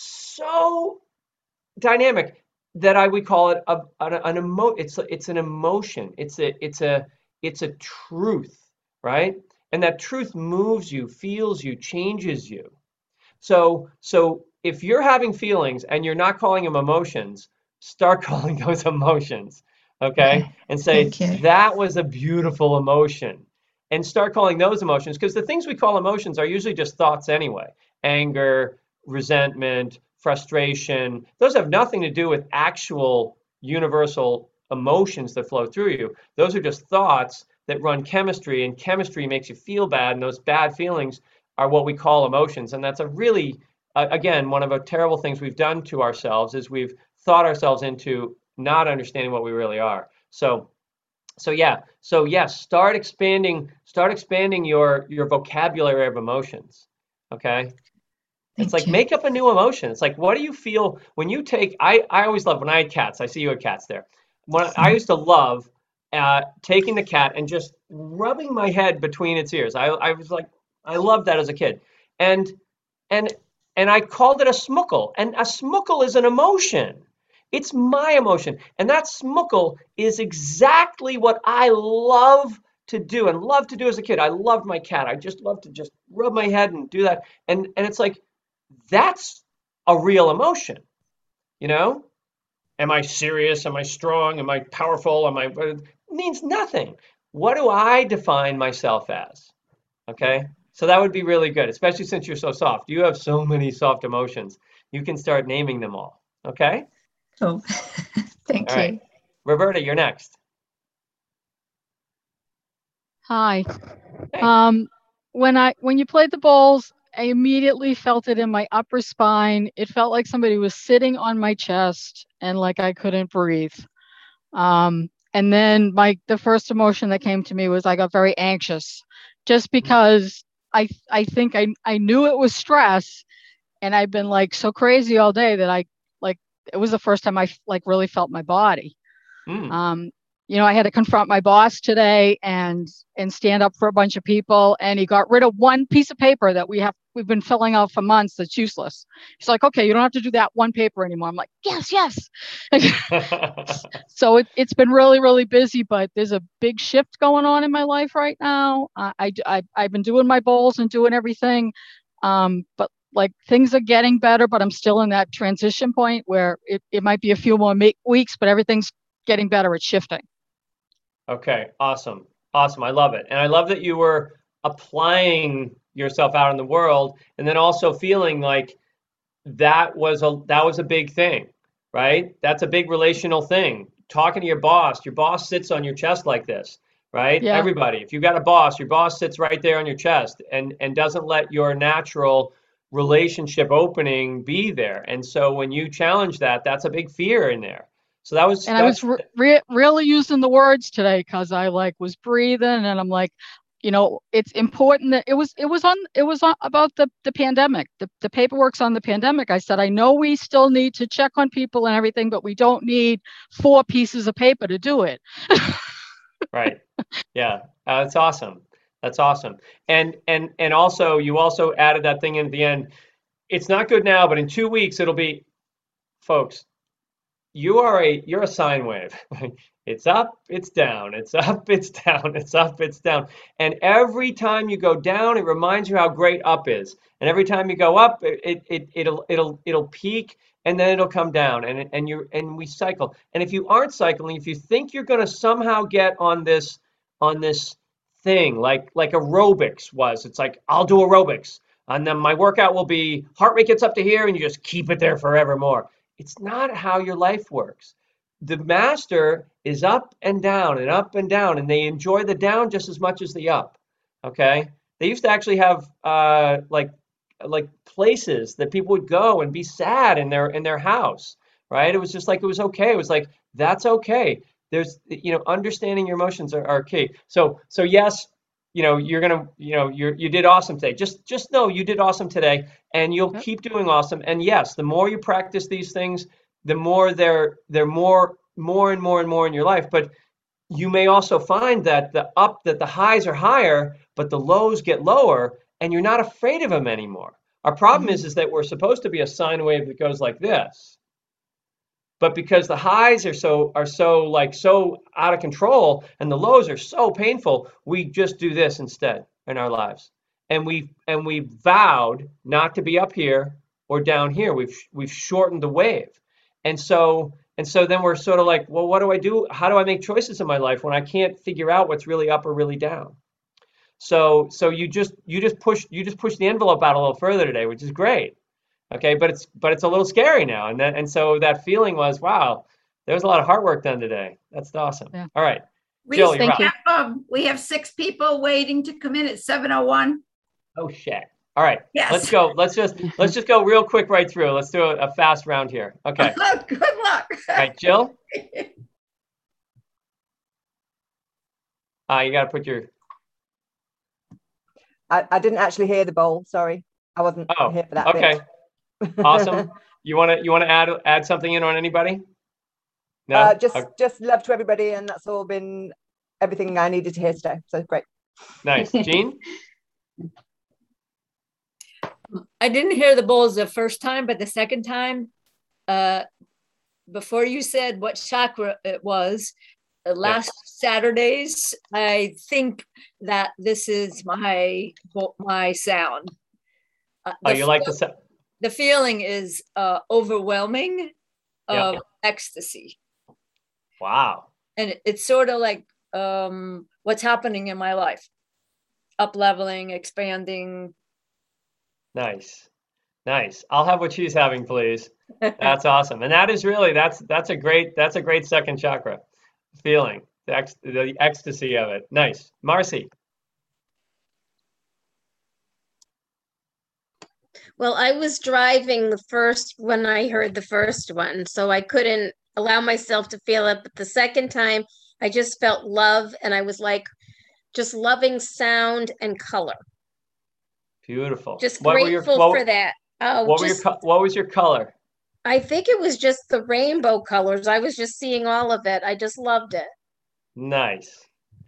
so dynamic that I would call it it's an emotion. It's a truth, right? And that truth moves you, feels you, changes you. So if you're having feelings and you're not calling them emotions, start calling those emotions, okay? And say, that was a beautiful emotion. And start calling those emotions, because the things we call emotions are usually just thoughts anyway. Anger, resentment, frustration. Those have nothing to do with actual universal emotions that flow through you. Those are just thoughts that run chemistry, and chemistry makes you feel bad, and those bad feelings are what we call emotions. And that's a really, again, one of the terrible things we've done to ourselves is we've thought ourselves into not understanding what we really are. So So yeah, so yes, start expanding your vocabulary of emotions. Okay. It's Thank like you. make up a new emotion. It's like, what do you feel when you take? I always love when I had cats. I see you had cats there. When I used to love taking the cat and just rubbing my head between its ears. I was like, I loved that as a kid, and and and I called it a smuckle. And a smuckle is an emotion. It's my emotion, and that smuckle is exactly what I love to do and love to do as a kid. I loved my cat. I just love to just rub my head and do that. And it's like that's a real emotion, you know? Am I serious? Am I strong? Am I powerful? It means nothing. What do I define myself as? Okay. So that would be really good, especially since you're so soft. You have so many soft emotions. You can start naming them all. Okay. Cool. All Thank right. you. Roberta, you're next. Hi. Hey. When you played the bowls, I immediately felt it in my upper spine. It felt like somebody was sitting on my chest and like I couldn't breathe. And then the first emotion that came to me was I got very anxious just because I think I knew it was stress, and I've been like so crazy all day that it was the first time I like really felt my body. Mm. I had to confront my boss today and stand up for a bunch of people, and he got rid of one piece of paper that we've been filling out for months that's useless. He's like, okay, you don't have to do that one paper anymore. I'm like, yes. So it's been really, really busy, but there's a big shift going on in my life right now. I've been doing my bowls and doing everything, but like things are getting better, but I'm still in that transition point where it might be a few more weeks, but everything's getting better at shifting. Okay, awesome. Awesome. I love it. And I love that you were applying yourself out in the world and then also feeling like that was a big thing, right? That's a big relational thing. Talking to your boss sits on your chest like this, right? Yeah. Everybody, if you got a boss, your boss sits right there on your chest and doesn't let your natural relationship opening be there. And so when you challenge that, that's a big fear in there. So I was really using the words today because I was breathing, and I'm like, it's important that it was on about the pandemic. The paperwork's on the pandemic. I said, I know we still need to check on people and everything, but we don't need 4 pieces of paper to do it. Right. Yeah. That's awesome. That's awesome. And also you also added that thing in at the end. It's not good now, but in 2 weeks it'll be, folks, you're a sine wave. It's up, it's down, it's up, it's down, it's up, it's down. And every time you go down, it reminds you how great up is. And every time you go up, it'll peak and then it'll come down and we cycle. And if you aren't cycling, if you think you're going to somehow get on this thing like aerobics was, it's like I'll do aerobics and then my workout will be heart rate gets up to here and you just keep it there forevermore. It's not how your life works. The master is up and down and up and down, and they enjoy the down just as much as the up. Okay, they used to actually have like places that people would go and be sad in their house, right? It was just like it was okay. It was like that's okay. There's understanding your emotions are key. So yes, you're gonna you did awesome today. Just know you did awesome today, and you'll keep doing awesome. And yes, the more you practice these things, the more they're more and more in your life. But you may also find that the highs are higher, but the lows get lower, and you're not afraid of them anymore. Our problem is that we're supposed to be a sine wave that goes like this. But because the highs are so out of control and the lows are so painful, we just do this instead in our lives. And we vowed not to be up here or down here. We've shortened the wave. And so then we're sort of like, well, what do I do? How do I make choices in my life when I can't figure out what's really up or really down? So you just push the envelope out a little further today, which is great. Okay, but it's a little scary now, and so that feeling was, wow, there was a lot of hard work done today. That's awesome. Yeah. All right, Jill, you're up. We have 6 people waiting to come in at 7:01. Oh shit! All right, yes. Let's go. Let's just go real quick right through. Let's do a fast round here. Okay. Good luck. All right, Jill. You got to put your. I didn't actually hear the bowl. Sorry, I wasn't here for that. Okay. Bit. Awesome. You want to add something in on anybody? No. Just love to everybody, and that's all been everything I needed to hear today. So great. Nice, Jean. I didn't hear the bowls the first time, but the second time, before you said what chakra it was, last Saturdays, I think that this is my sound. You like the sound? The feeling is overwhelming of ecstasy. Wow. And it's sort of like what's happening in my life. Up leveling, expanding. Nice. I'll have what she's having, please. That's awesome. And that is really, that's a great second chakra feeling, the ecstasy of it. Nice. Marcy. Well, I was driving when I heard the first one, so I couldn't allow myself to feel it. But the second time, I just felt love, and I was like, just loving sound and color. Beautiful. Just grateful for that. What was your color? I think it was just the rainbow colors. I was just seeing all of it. I just loved it. Nice.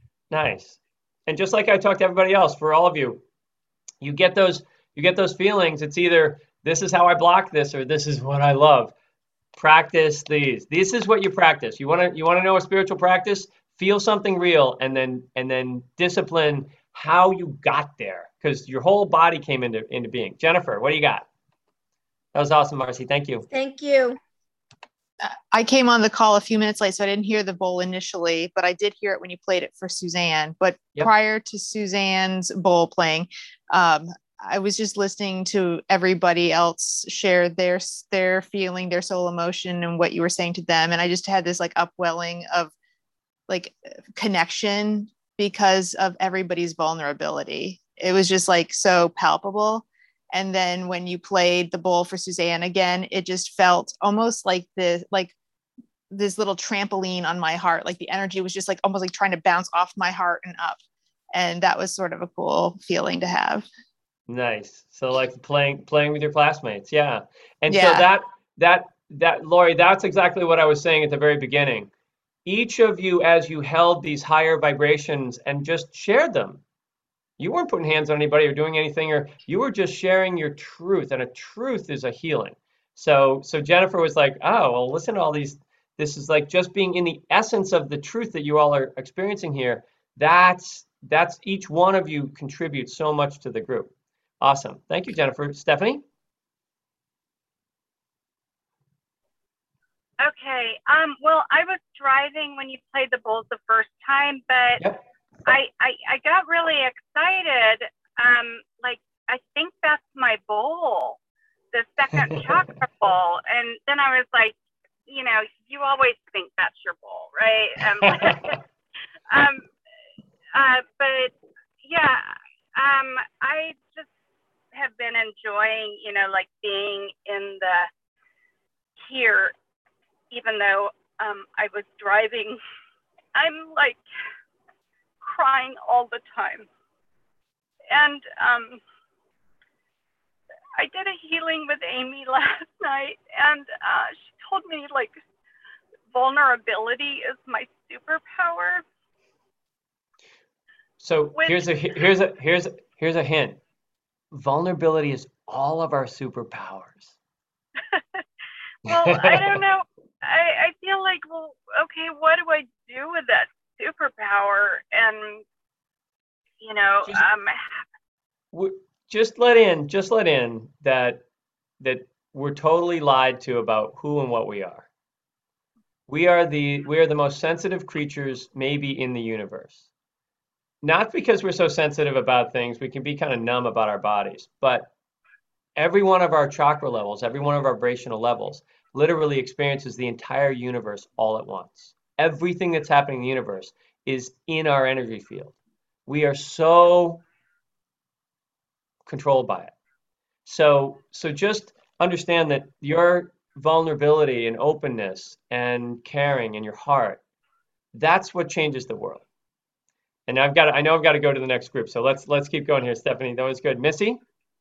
And just like I talked to everybody else, for all of you, you get those feelings. It's either this is how I block this or this is what I love. Practice these. This is what you practice. You want to know a spiritual practice? Feel something real and then discipline how you got there, because your whole body came into being. Jennifer, what do you got? That was awesome, Marcy. Thank you. Thank you. I came on the call a few minutes late, so I didn't hear the bowl initially, but I did hear it when you played it for Suzanne. But prior to Suzanne's bowl playing, I was just listening to everybody else share their feeling, their soul emotion, and what you were saying to them. And I just had this like upwelling of like connection because of everybody's vulnerability. It was just like so palpable. And then when you played the bowl for Suzanne again, it just felt almost like this little trampoline on my heart. Like the energy was just like almost like trying to bounce off my heart and up. And that was sort of a cool feeling to have. Nice. So like playing with your classmates. Yeah. And so that Lori, that's exactly what I was saying at the very beginning. Each of you, as you held these higher vibrations and just shared them, you weren't putting hands on anybody or doing anything, or you were just sharing your truth, and a truth is a healing. So Jennifer was like, oh, well, listen to all these. This is like just being in the essence of the truth that you all are experiencing here. That's each one of you contributes so much to the group. Awesome. Thank you, Jennifer. Stephanie? Okay. Well, I was driving when you played the bowls the first time, but I got really excited. Like, I think that's my bowl, the second chakra bowl. And then I was like, you always think that's your bowl, right? But yeah, I just have been enjoying, like being in the here, even though I was driving. I'm like crying all the time. And I did a healing with Amy last night, and she told me like vulnerability is my superpower. So here's a hint. Vulnerability is all of our superpowers. Well, I don't know. I feel like, well, okay, what do I do with that superpower? And just let in that we're totally lied to about who and what we are. We are the most sensitive creatures maybe in the universe. Not because we're so sensitive about things, we can be kind of numb about our bodies, but every one of our chakra levels, every one of our vibrational levels literally experiences the entire universe all at once. Everything that's happening in the universe is in our energy field. We are so controlled by it. So just understand that your vulnerability and openness and caring in your heart, that's what changes the world. And I know I've got to go to the next group. So let's keep going here, Stephanie. That was good. Missy?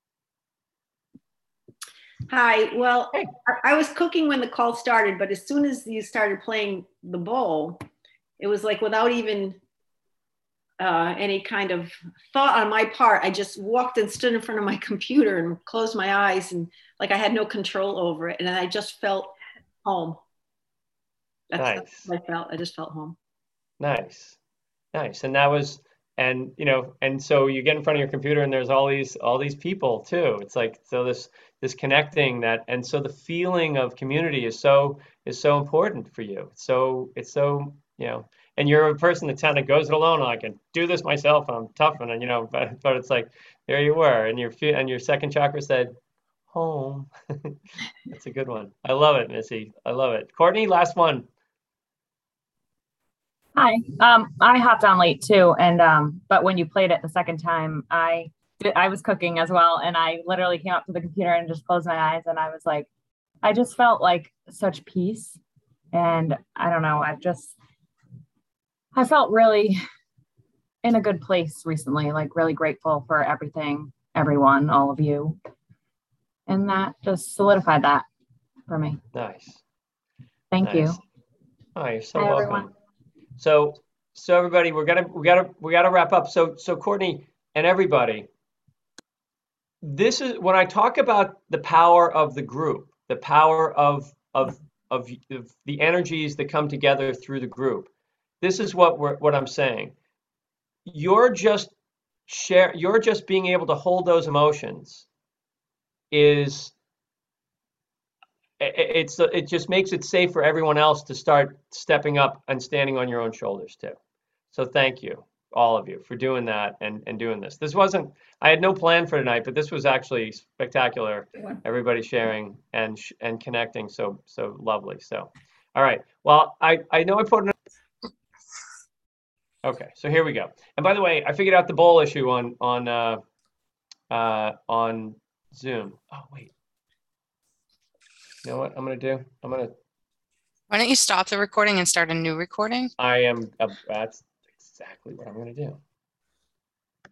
Hi. Well, hey. I was cooking when the call started, but as soon as you started playing the bowl, it was like without even any kind of thought on my part, I just walked and stood in front of my computer and closed my eyes, and like I had no control over it. And I just felt home. That's what I felt. I just felt home. Nice. And that was, and so you get in front of your computer and there's all these people too. It's like, so this connecting that, and so the feeling of community is so important for you. It's so and you're a person that kind of goes it alone. I can do this myself, and I'm tough, and but it's like, there you were, and your second chakra said home. That's a good one. I love it, Missy. I love it. Courtney, last one. Hi. I hopped on late too, and but when you played it the second time, I was cooking as well, and I literally came up to the computer and just closed my eyes, and I was like, I just felt like such peace, and I don't know, I felt really in a good place recently, like really grateful for everything, everyone, all of you, and that just solidified that for me. Nice. Thank you. Oh, you're so welcome. Everyone. So everybody, we gotta wrap up. So Courtney and everybody, this is when I talk about the power of the group, the power of the energies that come together through the group. This is what I'm saying. You're just being able to hold those emotions it just makes it safe for everyone else to start stepping up and standing on your own shoulders too. So thank you, all of you, for doing that and doing this. I had no plan for tonight, but this was actually spectacular. Everybody sharing and connecting, so lovely. So, all right. Well, I know I put an. Okay, so here we go. And by the way, I figured out the bowl issue on Zoom. Oh wait. You know what I'm going to do? Why don't you stop the recording and start a new recording? That's exactly what I'm going to do.